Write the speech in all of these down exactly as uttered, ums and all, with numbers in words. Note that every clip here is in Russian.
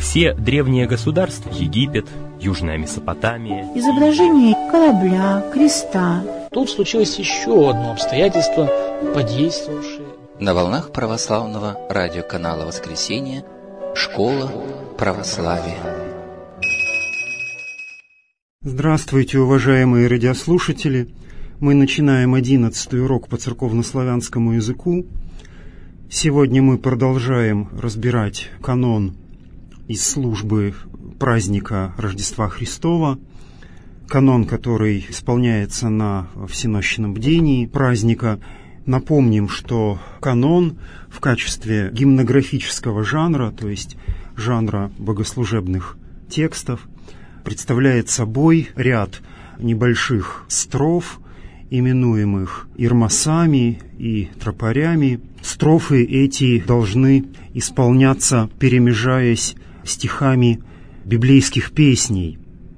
Все древние государства, Египет, Южная Месопотамия, изображение корабля, креста. Тут случилось еще одно обстоятельство, подействовавшее. На волнах православного радиоканала «Воскресенье» «Школа православия». Здравствуйте, уважаемые радиослушатели! Мы начинаем одиннадцатый урок по церковнославянскому языку. Сегодня мы продолжаем разбирать канон из службы праздника Рождества Христова, канон, который исполняется на всенощном бдении праздника. Напомним, что канон в качестве гимнографического жанра, то есть жанра богослужебных текстов, представляет собой ряд небольших строф, именуемых ирмасами и тропарями. Строфы эти должны исполняться, перемежаясь стихами библейских песней.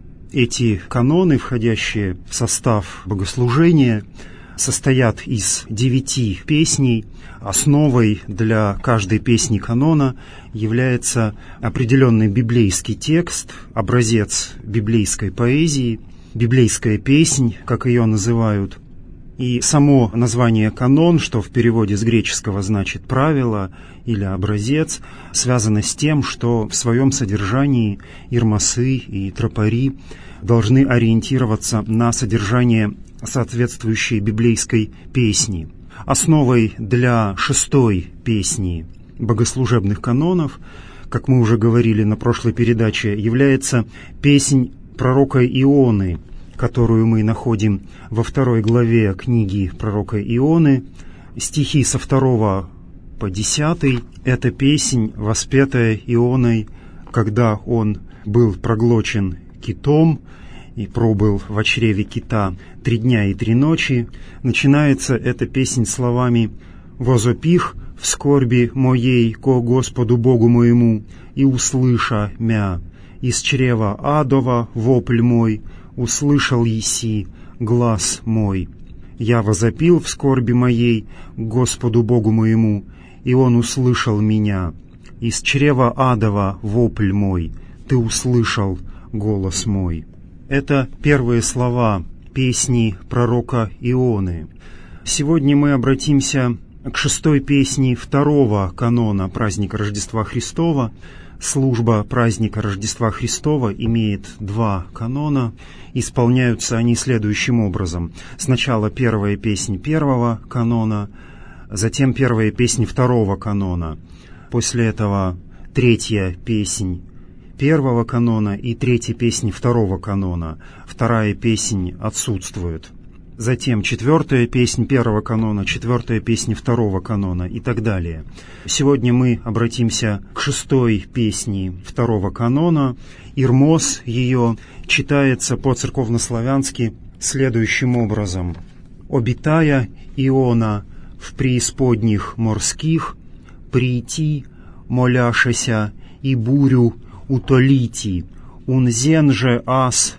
Эти каноны, входящие в состав богослужения, состоят из девяти песней. Основой для каждой песни канона является определенный библейский текст, образец библейской поэзии, библейская песнь, как ее называют. И само название «канон», что в переводе с греческого значит «правило» или «образец», связано с тем, что в своем содержании ирмасы и тропари должны ориентироваться на содержание соответствующей библейской песни. Основой для шестой песни богослужебных канонов, как мы уже говорили на прошлой передаче, является песнь пророка Ионы, которую мы находим во второй главе книги пророка Ионы. Стихи со второго по десятый — это песнь, воспетая Ионой, когда он был проглочен китом и пробыл в чреве кита три дня и три ночи. Начинается эта песнь словами «Возопих в скорби моей ко Господу Богу моему, и услыша мя, из чрева адова вопль мой, услышал еси глас мой. Я возопил в скорби моей к Господу Богу моему, и Он услышал меня. Из чрева адова вопль мой, ты услышал голос мой». Это первые слова песни пророка Ионы. Сегодня мы обратимся к шестой песне второго канона праздника Рождества Христова. Служба праздника Рождества Христова имеет два канона. Исполняются они следующим образом. Сначала первая песнь первого канона, затем первая песнь второго канона. После этого третья песнь первого канона и третья песнь второго канона. Вторая песнь отсутствует. Затем четвертая песнь первого канона, четвертая песня второго канона и так далее. Сегодня мы обратимся к шестой песне второго канона. Ирмос ее читается по-церковнославянски следующим образом. «Обитая Иона в преисподних морских, прийти, моляшася, и бурю утолити, унзен же ас,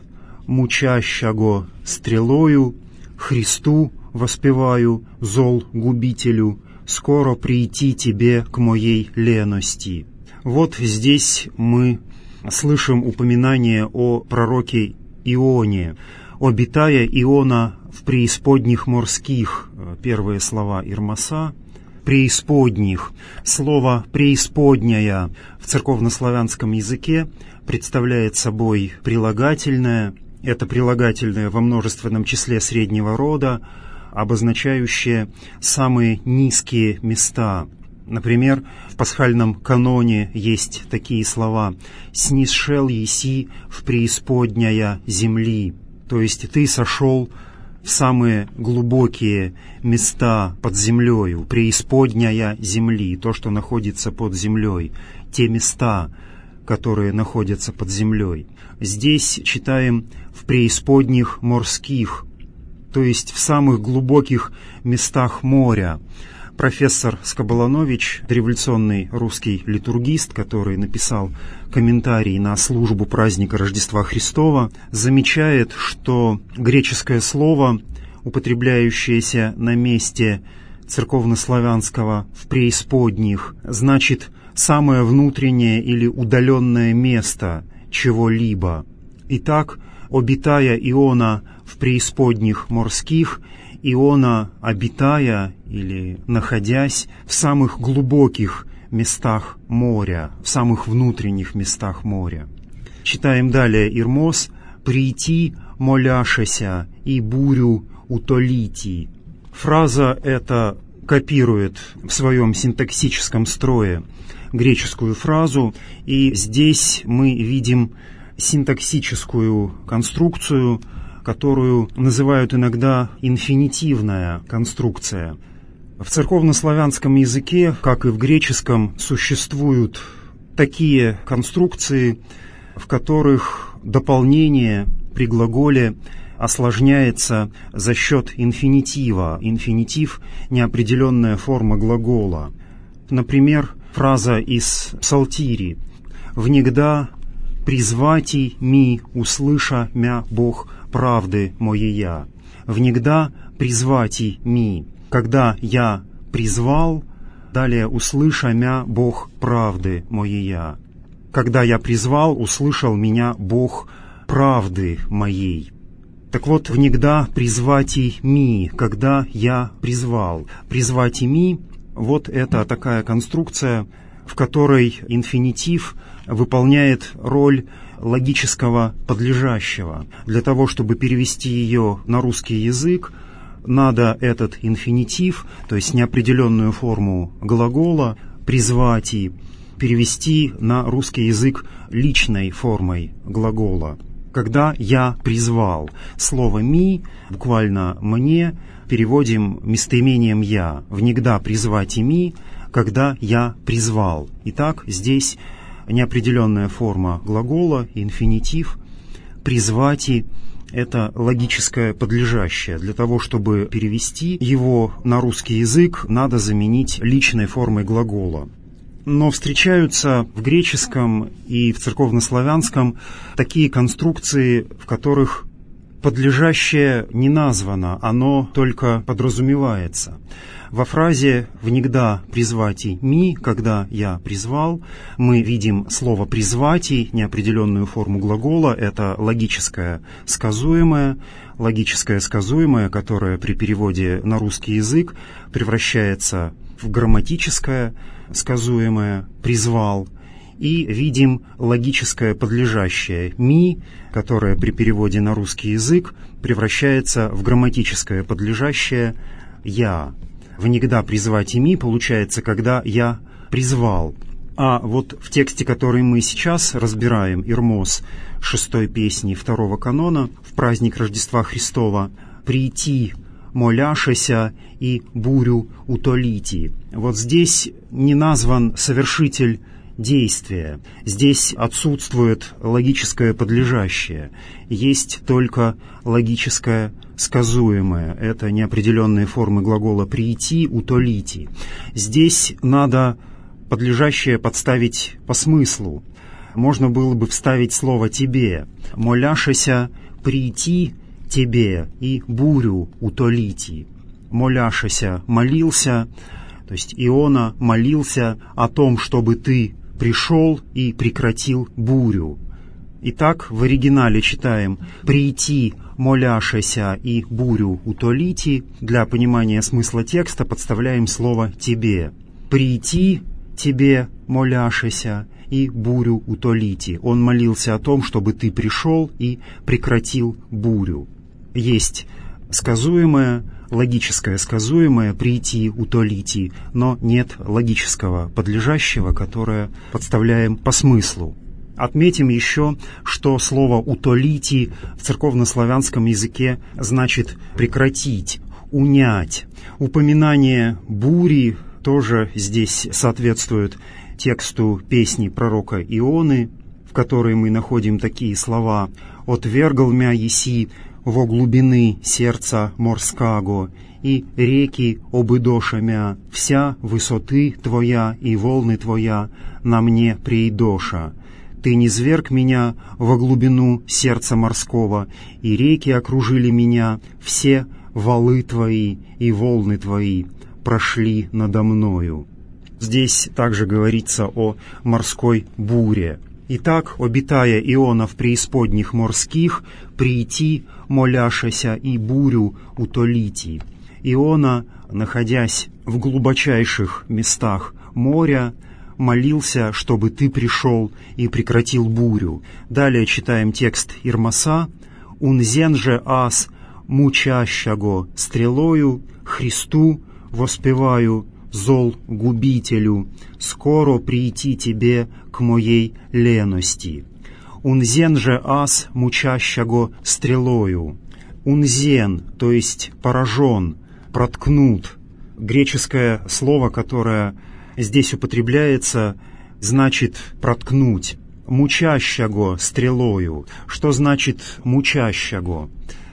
мучащего стрелою, Христу воспеваю, зол губителю, скоро прийти тебе к моей лености». Вот здесь мы слышим упоминание о пророке Ионе. «Обитая Иона в преисподних морских», первые слова Ирмаса, преисподних. Слово «преисподняя» в церковнославянском языке представляет собой прилагательное. Это прилагательное во множественном числе среднего рода, обозначающее самые низкие места. Например, в пасхальном каноне есть такие слова «снисшел еси в преисподняя земли», то есть «ты сошел в самые глубокие места под землею», преисподняя земли, то, что находится под землей, те места, которые находятся под землей. Здесь читаем «в преисподних морских», то есть в самых глубоких местах моря. Профессор Скоболанович, революционный русский литургист, который написал комментарий на службу праздника Рождества Христова, замечает, что греческое слово, употребляющееся на месте церковнославянского «в преисподних» значит самое внутреннее или удаленное место чего-либо. Итак, обитая Иона в преисподних морских, Иона, обитая или находясь в самых глубоких местах моря, в самых внутренних местах моря. Читаем далее Ирмос: «Прийти, моляшеся, и бурю утолити». Фраза эта копирует в своем синтаксическом строе греческую фразу, и здесь мы видим синтаксическую конструкцию, которую называют иногда инфинитивная конструкция. В церковнославянском языке, как и в греческом, существуют такие конструкции, в которых дополнение при глаголе осложняется за счет инфинитива. Инфинитив – неопределенная форма глагола. Например, фраза из Псалтири: «Внегда призвати ми, услыша мя Бог правды моея». «Внегда призвати ми», когда я призвал, далее «услыша мя Бог правды моея». Когда я призвал, услышал меня Бог правды моей. Так вот, «внегда призвати ми», когда я призвал. «Призвати ми» — вот это такая конструкция, в которой инфинитив выполняет роль логического подлежащего. Для того, чтобы перевести ее на русский язык, надо этот инфинитив, то есть неопределенную форму глагола «призвати», перевести на русский язык личной формой глагола. Когда я призвал. Слово «ми», буквально «мне», переводим местоимением «я». «Внегда призвати ми», когда я призвал. Итак, здесь неопределенная форма глагола, инфинитив. «Призвати» — это логическое подлежащее. Для того, чтобы перевести его на русский язык, надо заменить личной формой глагола. Но встречаются в греческом и в церковнославянском такие конструкции, в которых подлежащее не названо, оно только подразумевается. Во фразе «внегда призвати ми», когда я призвал, мы видим слово «призвати», неопределенную форму глагола, это логическое сказуемое, логическое сказуемое, которое при переводе на русский язык превращается в грамматическое сказуемое «призвал», и видим логическое подлежащее «ми», которое при переводе на русский язык превращается в грамматическое подлежащее «я». «Внегда призвати ми» получается, когда я призвал. А вот в тексте, который мы сейчас разбираем, Ирмос шестой песни второго канона, в праздник Рождества Христова, «прийти, моляшеся, и бурю утолити». Вот здесь не назван совершитель действия. Здесь отсутствует логическое подлежащее. Есть только логическое сказуемое. Это неопределенные формы глагола «прийти», «утолити». Здесь надо подлежащее подставить по смыслу. Можно было бы вставить слово «тебе». «Моляшеся прийти тебе и бурю утолити». «Моляшеся» — молился, то есть Иона молился о том, чтобы ты пришел и прекратил бурю. Итак, в оригинале читаем «прийти, моляшеся, и бурю утолити». Для понимания смысла текста подставляем слово «тебе». «Прийти тебе, моляшеся, и бурю утолити». Он молился о том, чтобы ты пришел и прекратил бурю. Есть сказуемое, логическое сказуемое «прийти, утолити», но нет логического подлежащего, которое подставляем по смыслу. Отметим еще, что слово «утолити» в церковнославянском языке значит «прекратить», «унять». Упоминание бури тоже здесь соответствует тексту песни пророка Ионы, в которой мы находим такие слова: «Отвергл мя еси во глубины сердца морскаго, и реки обыдоша мя, вся высоты твоя и волны твоя на мне приидоша. Ты низвергл меня во глубину сердца морского, и реки окружили меня, все валы твои и волны твои. прошли надо мною». Здесь также говорится о морской буре. «Итак, обитая Иона в преисподних морских, прийти, моляшася, и бурю утолити». Иона, находясь в глубочайших местах моря, молился, чтобы ты пришел и прекратил бурю. Далее читаем текст Ирмаса. «Унзен же ас мучащаго стрелою, Христу воспеваю, зол губителю, скоро прийти тебе к моей лености». «Унзен же ас мучащаго стрелою». «Унзен», то есть поражен, проткнут. Греческое слово, которое здесь употребляется, значит проткнуть. «Мучащаго стрелою». Что значит «мучащаго»?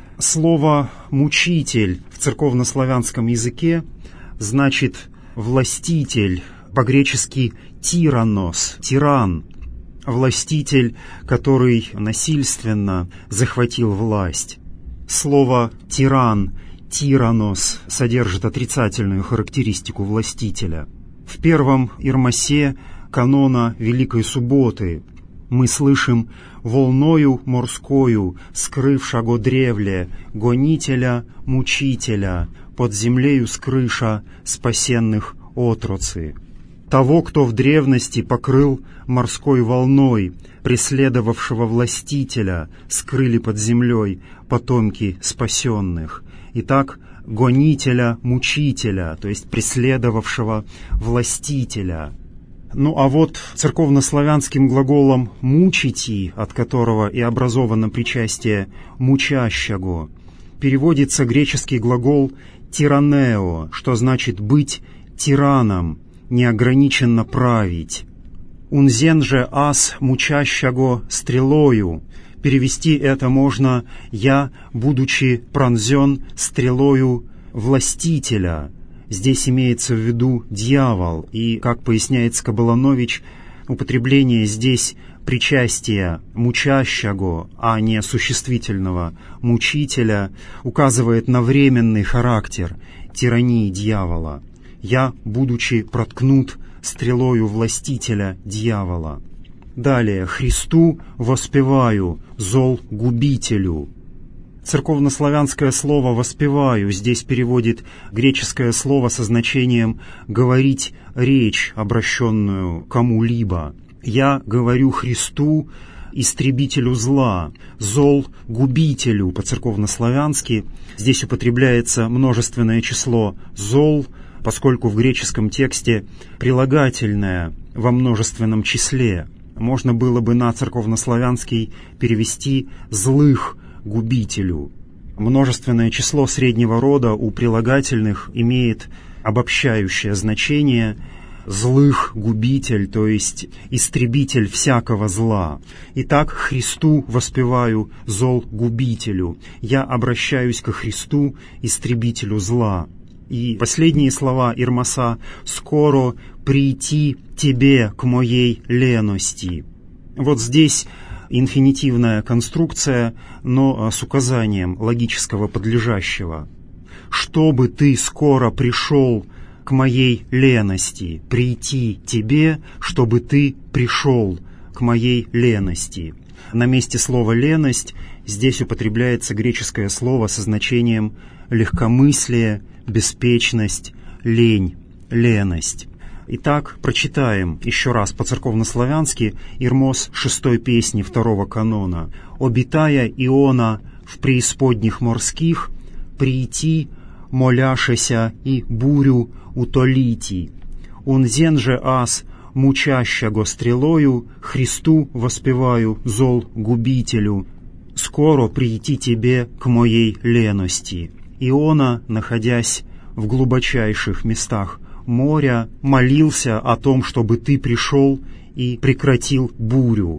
Слово «мучитель» в церковнославянском языке значит «властитель», по-гречески «тиранос», «тиран», властитель, который насильственно захватил власть. Слово «тиран», «тиранос» содержит отрицательную характеристику властителя. В первом Ирмасе канона Великой Субботы мы слышим «волною морскою, скрывшаго древле, гонителя, мучителя, под землею скрыша спасенных отроцы». Того, кто в древности покрыл морской волной, преследовавшего властителя, скрыли под землей потомки спасенных. Итак, гонителя, мучителя, то есть преследовавшего властителя. Ну а вот церковнославянским глаголом «мучити», от которого и образовано причастие «мучащаго», переводится греческий глагол «тиранео», что значит «быть тираном», «неограниченно править». «Унзен же ас мучащаго стрелою». Перевести это можно «я, будучи пронзен стрелою властителя». Здесь имеется в виду дьявол, и, как поясняет Скобеланович, употребление здесь причастия мучащаго, а не существительного мучителя, указывает на временный характер тирании дьявола. «Я, будучи проткнут стрелою властителя дьявола». Далее «Христу воспеваю, зол губителю». Церковнославянское слово «воспеваю» здесь переводит греческое слово со значением «говорить речь, обращенную кому-либо». «Я говорю Христу, истребителю зла, зол губителю» по-церковнославянски. Здесь употребляется множественное число «зол», поскольку в греческом тексте прилагательное во множественном числе. Можно было бы на церковнославянский перевести «злых губителю». Множественное число среднего рода у прилагательных имеет обобщающее значение «злых губитель», то есть истребитель всякого зла. Итак, Христу воспеваю, зол губителю. Я обращаюсь ко Христу, истребителю зла. И последние слова Ирмаса «скоро прийти тебе к моей лености». Вот здесь инфинитивная конструкция, но с указанием логического подлежащего. «Чтобы ты скоро пришел к моей лености, прийти тебе, чтобы ты пришел к моей лености». На месте слова «леность» здесь употребляется греческое слово со значением легкомыслие, беспечность, лень, леность. Итак, прочитаем еще раз по-церковнославянски Ирмос шестой песни второго канона. «Обитая Иона в преисподних морских, прийти, моляшеся, и бурю утолити. Унзен же ас мучащаго стрелою, Христу воспеваю, зол губителю, скоро прийти тебе к моей лености». Иона, находясь в глубочайших местах моря, молился о том, чтобы ты пришел и прекратил бурю.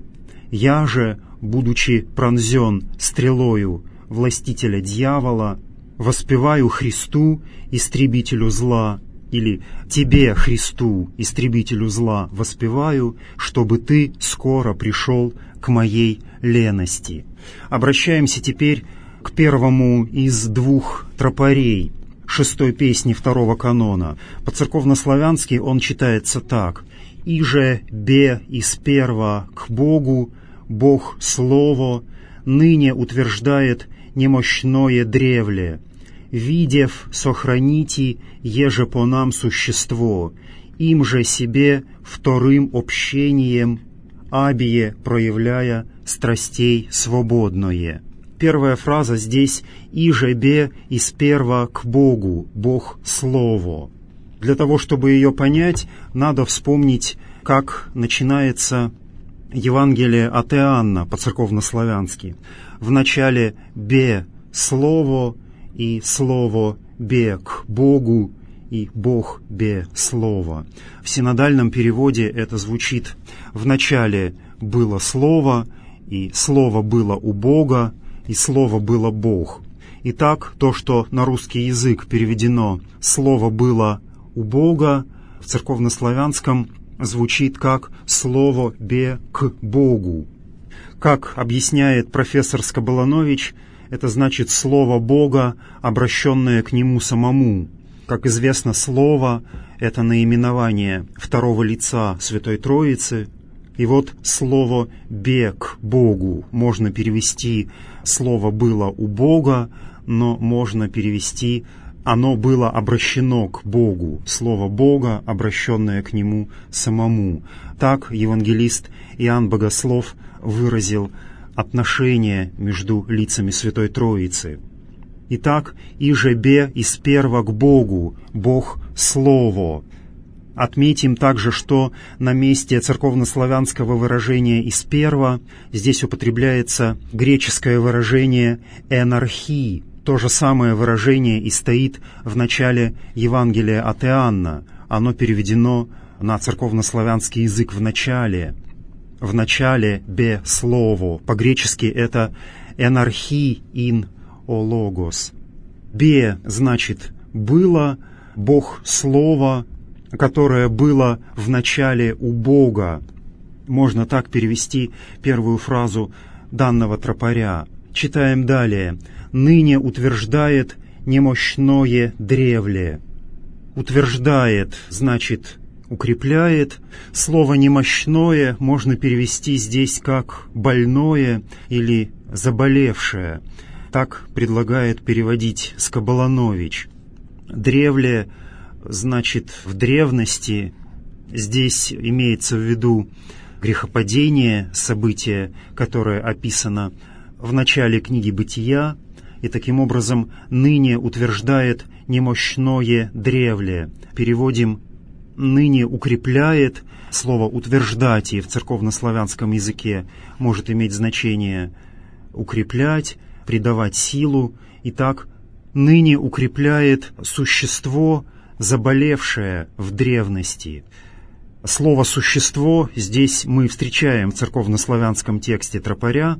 Я же, будучи пронзен стрелою властителя дьявола, воспеваю Христу, истребителю зла, или тебе, Христу, истребителю зла, воспеваю, чтобы ты скоро пришел к моей лености. Обращаемся теперь к первому из двух тропарей. шестой песни второго канона. По-церковнославянски он читается так: «Иже бе исперва к Богу, Бог Слово, ныне утверждает немощное древле, видев сохраните, еже по нам существо, им же себе вторым общением, абие проявляя страстей свободное». Первая фраза здесь «Иже бе исперва к Богу, Бог Слово». Для того, чтобы ее понять, надо вспомнить, как начинается Евангелие от Иоанна по-церковнославянски. В начале «бе» — Слово, и Слово «бе» к Богу, и Бог «бе» — Слово. В синодальном переводе это звучит: в начале было Слово, и Слово было у Бога, и Слово было Бог. Итак, то, что на русский язык переведено «Слово было у Бога», в церковнославянском звучит как «Слово бе к Богу». Как объясняет профессор Скоболанович, это значит «Слово Бога, обращенное к Нему самому». Как известно, Слово — это наименование второго лица Святой Троицы. И вот слово «бе к Богу» можно перевести «Слово было у Бога», но можно перевести «оно было обращено к Богу», слово Бога, обращенное к Нему самому. Так евангелист Иоанн Богослов выразил отношение между лицами Святой Троицы. Итак, «иже бе исперва к Богу, Бог Слово». Отметим также, что на месте церковнославянского выражения «исперва» здесь употребляется греческое выражение «энархи». То же самое выражение и стоит в начале Евангелия от Иоанна. Оно переведено на церковнославянский язык в начале. В начале «бе» — слово. По-гречески это «энархи ин о логос». «Бе» значит «было», «Бог Слово», которое было в начале у Бога. Можно так перевести первую фразу данного тропаря. Читаем далее. «Ныне утверждает немощное древле». Утверждает значит укрепляет. Слово «немощное» можно перевести здесь как «больное» или «заболевшее». Так предлагает переводить Скоболанович. Древле значит в древности. Здесь имеется в виду грехопадение, событие, которое описано в начале книги «Бытия», и таким образом ныне утверждает немощное древле. Переводим «ныне укрепляет». Слово «утверждать» и в церковнославянском языке может иметь значение «укреплять», «придавать силу». Итак, ныне укрепляет существо, заболевшее в древности. Слово «существо» здесь мы встречаем в церковнославянском тексте тропаря.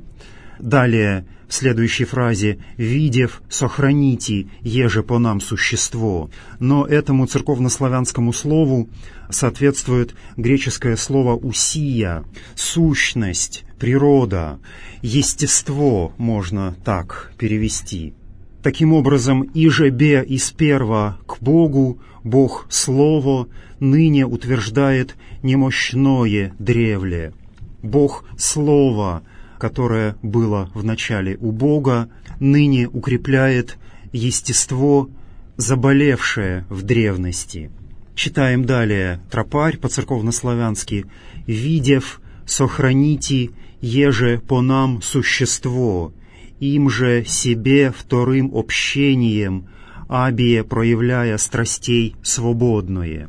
Далее, в следующей фразе «видев, сохраните, еже по нам существо». Но этому церковнославянскому слову соответствует греческое слово «усия», сущность, природа, естество можно так перевести. Таким образом, «иже бе исперва к Богу, Бог Слово, ныне утверждает немощное древле». Бог Слово, которое было в начале у Бога, ныне укрепляет естество, заболевшее в древности. Читаем далее тропарь по-церковнославянски: «Видев, сохраните, еже по нам существо, им же себе вторым общением, абие проявляя страстей свободное».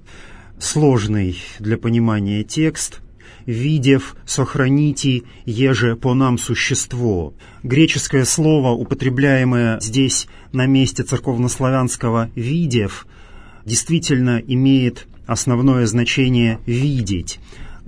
Сложный для понимания текст. «Видев, сохраните, еже по нам существо». Греческое слово, употребляемое здесь на месте церковнославянского «видев», действительно имеет основное значение «видеть»,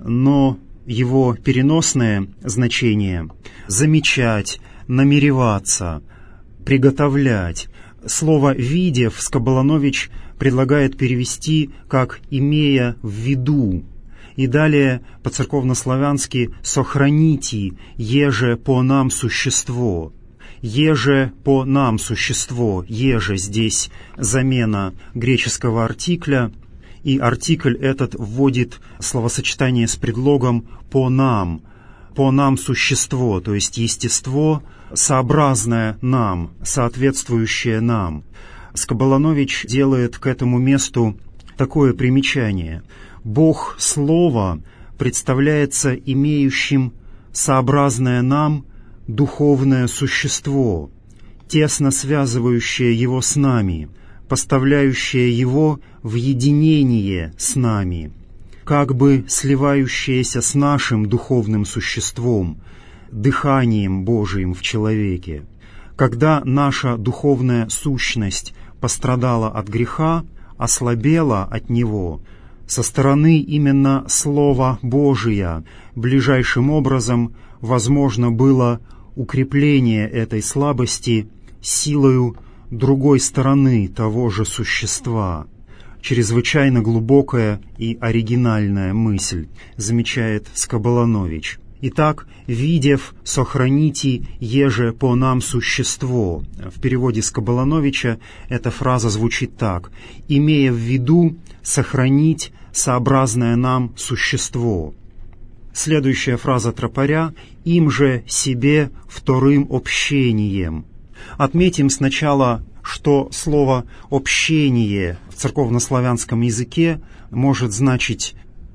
но его переносное значение — замечать, намереваться, приготовлять. Слово «видев» Скоболанович предлагает перевести как «имея в виду». И далее по-церковнославянски «сохраните, еже по нам существо». «еже по нам существо». «Еже» здесь замена греческого артикля, и артикль этот вводит словосочетание с предлогом «по нам». «По нам существо», то есть естество, сообразное нам, соответствующее нам. Скоболанович делает к этому месту такое примечание. Бог Слова представляется имеющим сообразное нам духовное существо, тесно связывающее его с нами, поставляющее его в единение с нами, как бы сливающееся с нашим духовным существом, дыханием Божиим в человеке. Когда наша духовная сущность пострадала от греха, ослабела от него, со стороны именно Слова Божия ближайшим образом возможно было укрепление этой слабости силою другой стороны того же существа. Чрезвычайно глубокая и оригинальная мысль, замечает Скоболанович. Итак, «видев, сохраните, еже по нам существо». В переводе Скоболановича эта фраза звучит так: «имея в виду сохранить сообразное нам существо». Следующая фраза тропаря: «им же себе вторым общением». Отметим сначала, что слово «общение» в церковнославянском языке может значить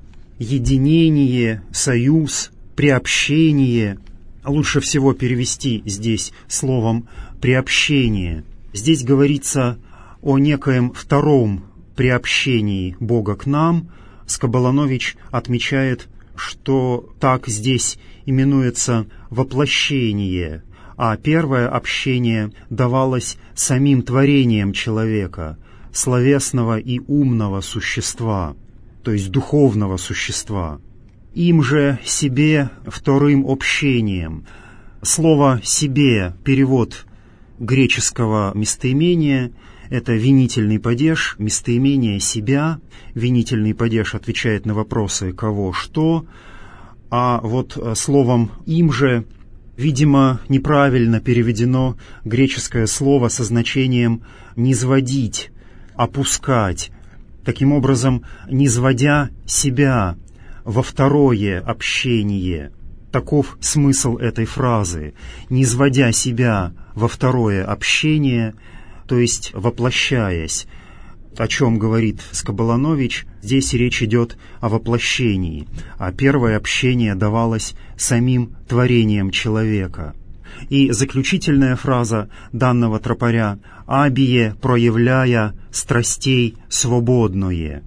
единение, союз, приобщение. Лучше всего перевести здесь словом «приобщение». Здесь говорится о некоем втором приобщении Бога к нам. Скоболанович отмечает, что так здесь именуется воплощение, а первое общение давалось самим творением человека, словесного и умного существа, то есть духовного существа. Им же себе вторым общением. Слово «себе» — перевод греческого местоимения, это винительный падеж, местоимение «себя». Винительный падеж отвечает на вопросы «кого», «что», а вот словом «им же», видимо, неправильно переведено греческое слово со значением «низводить», «опускать», таким образом, низводя себя во второе общение. Таков смысл этой фразы. Низводя себя во второе общение, то есть воплощаясь. О чем говорит Скоболанович? Здесь речь идет о воплощении, а первое общение давалось самим творением человека. И заключительная фраза данного тропаря: «абие проявляя страстей свободное».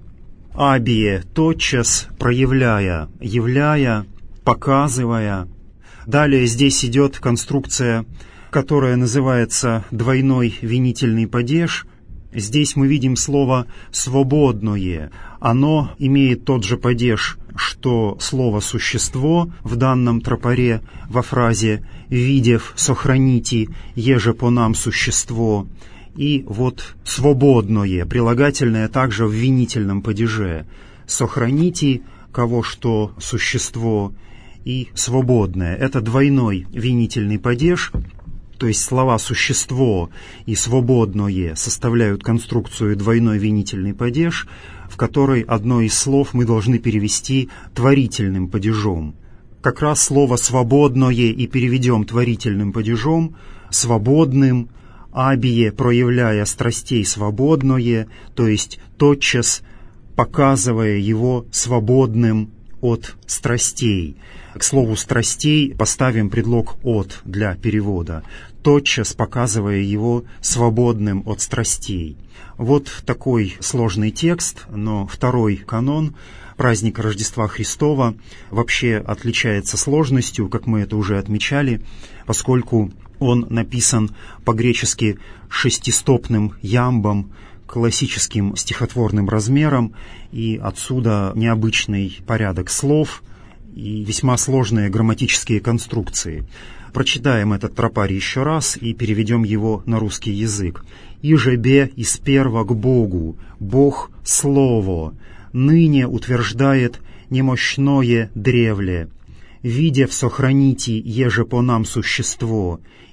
«Абие» — тотчас, проявляя, являя, показывая. Далее здесь идет конструкция, которая называется двойной винительный падеж. Здесь мы видим слово «свободное». Оно имеет тот же падеж, что слово «существо» в данном тропаре во фразе «видев, сохраните, еже по нам существо». И вот «свободное», прилагательное также в винительном падеже. «Сохраните», кого что существо, и «свободное». Это двойной винительный падеж. То есть слова «существо» и «свободное» составляют конструкцию двойной винительный падеж, в которой одно из слов мы должны перевести творительным падежом. Как раз слово «свободное» и переведем творительным падежом, свободным, «абие» проявляя страстей свободное, то есть тотчас показывая его свободным от страстей. К слову «страстей» поставим предлог «от» для перевода, тотчас показывая его свободным от страстей. Вот такой сложный текст, но второй канон, праздник Рождества Христова, вообще отличается сложностью, как мы это уже отмечали, поскольку он написан по-гречески шестистопным ямбом, классическим стихотворным размером, и отсюда необычный порядок слов и весьма сложные грамматические конструкции. Прочитаем этот тропарь еще раз и переведем его на русский язык. «Иже бе из перва к Богу, Бог Слово, ныне утверждает немощное древле. Видев, сохраните, еже по нам существо,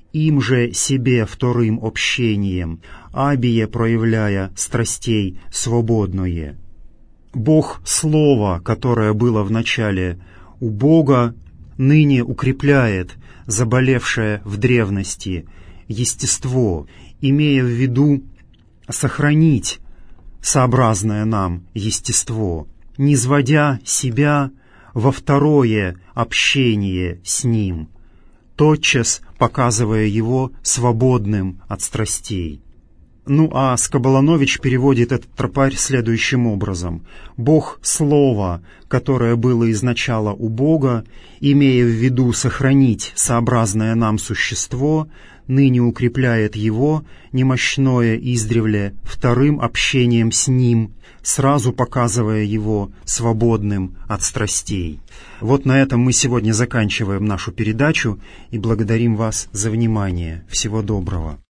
им же себе вторым общением, абие проявляя страстей свободное. Бог Слова, которое было в начале у Бога, ныне укрепляет заболевшее в древности естество, имея в виду сохранить сообразное нам естество, низводя себя во второе общение с Ним, тотчас показывая его свободным от страстей. Ну а Скоболонович переводит этот тропарь следующим образом. «Бог Слова, которое было изначало у Бога, имея в виду сохранить сообразное нам существо, ныне укрепляет его, немощное издревле, вторым общением с Ним, сразу показывая его свободным от страстей». Вот на этом мы сегодня заканчиваем нашу передачу и благодарим вас за внимание. Всего доброго.